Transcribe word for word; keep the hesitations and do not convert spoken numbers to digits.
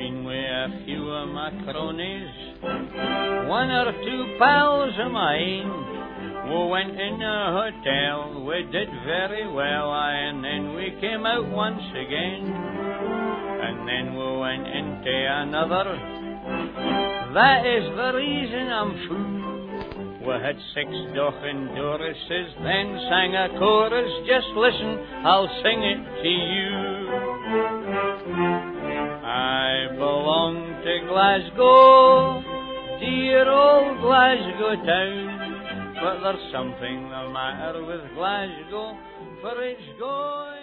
been with a few of my cronies, one or two pals of mine. We went in a hotel, we did very well, aye, and then we came out once again, and then we went into another. That is the reason I'm fool. We had six Dawkins Doris's, then sang a chorus. Just listen, I'll sing it to you. I belong to Glasgow, dear old Glasgow town. But there's something the matter with Glasgow, for it's going